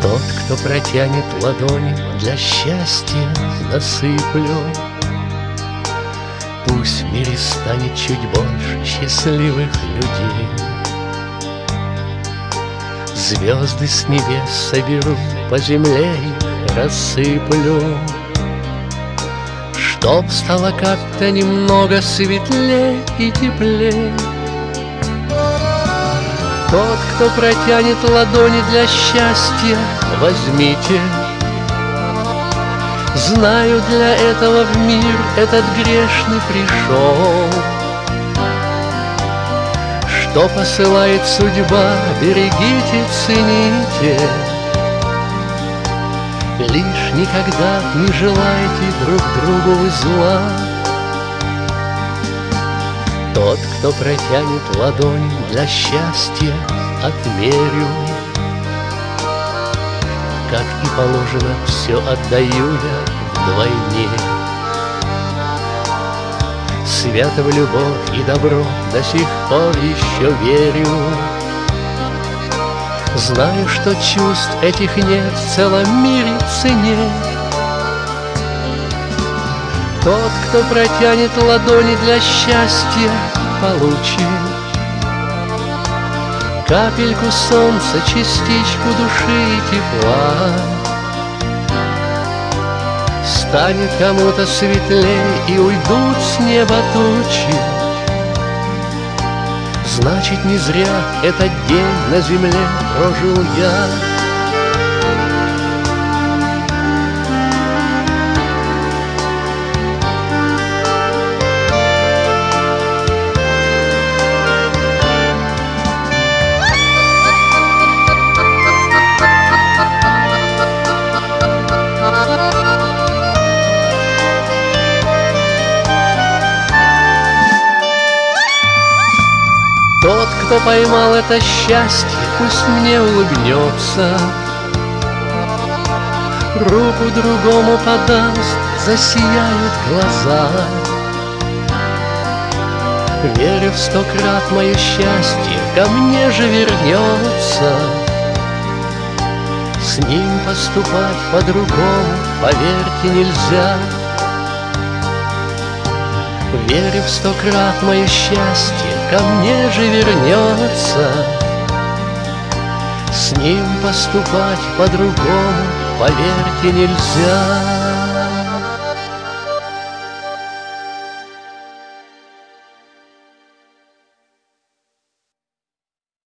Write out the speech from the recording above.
Тот, кто протянет ладони, для счастья насыплю. Пусть в мире станет чуть больше счастливых людей. Звезды с небес соберу, по земле их рассыплю, чтоб стало как-то немного светлее и теплее. Тот, кто протянет ладони для счастья, возьмите. Знаю, для этого в мир этот грешный пришел. Что посылает судьба, берегите, цените. Лишь никогда не желайте друг другу зла. Тот, кто протянет ладонь для счастья, отмерю. Как и положено, все отдаю я вдвойне. Свято в любовь и добро до сих пор еще верю. Знаю, что чувств этих нет в целом мире цене. Тот, кто протянет ладони для счастья, получит капельку солнца, частичку души и тепла. Станет кому-то светлей и уйдут с неба тучи. Значит, не зря этот день на земле прожил я. Тот, кто поймал это счастье, пусть мне улыбнется, руку другому подаст, засияют глаза. Верю в 100 крат мое счастье ко мне же вернется. С ним поступать по-другому, поверьте, нельзя. Верю в 100 крат мое счастье ко мне же вернется. С ним поступать по-другому, поверьте, нельзя.